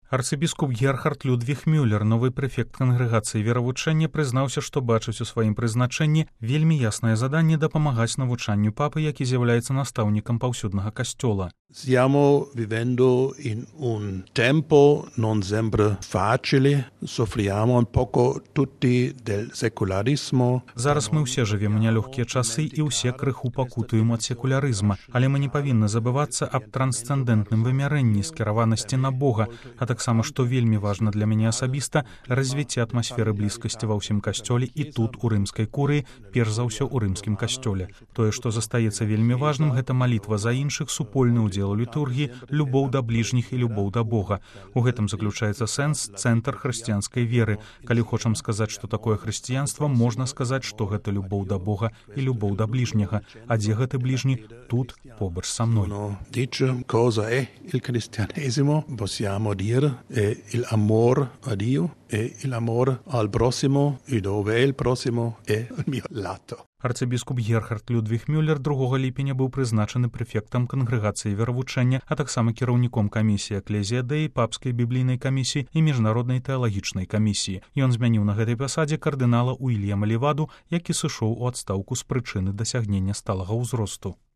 Арцыбіскуп Герхард Людвіг Мюллер, новы прэфект кангрэгацыі веравучэння, прызнаўся, што бачыць у сваім прызначэнні вельмі яснае заданне дапамагаць навучанню папы, які з'яўляецца настаўнікам паўсюднага касцёла. Stiamo vivendo in un tempo non sempre facile, soffriamo un poco tutti del secolarismo. Зараз мы ўсе жывем у нялёгкія часы і ўсе крыху пакутуем ад секулярызма, але мы не павінны забывацца аб трансцэндэнтным вымярэнні скіраванасці на Бога, а таксама, што вельмі важна для мяне асабіста, развіцце атмасферы блізкасці ва ўсім касцёле і тут, у рымскай курыі, перш за ўсё ў рымскім касцёле. Тое, што застаецца вельмі важным, гэта малітва за іншых, супольны ўдзел у літургіі, любоў да бліжніх і любоў да Бога. У гэтым заключаецца сэнс, цэнтр хрысціянскай веры. Калі хочам сказаць, што такое хрысціянства, можна сказаць, што гэта любоў да Бога і любоў да бліжняга. А дзе гэты бліжні? Тут, побач са мной. Dice cosa è il cristianesimo? Possiamo dire è l'amor a Dio e l'amor al prossimo e dove il prossimo è il mio lato. Арцыбіскуп Герхард Людвіг Мюллер 2 ліпеня быў прызначаны прэфектам кангрэгацыі веравучэння, а таксама кіраўніком камісіі Экклезія Дэі, папскай біблійнай камісіі і міжнароднай тэалагічнай камісіі. Ён змяніў на гэтай пасадзе кардынала Уільяма Леваду, які сышоў у адстаўку з прычыны дасягнення сталага ўзросту.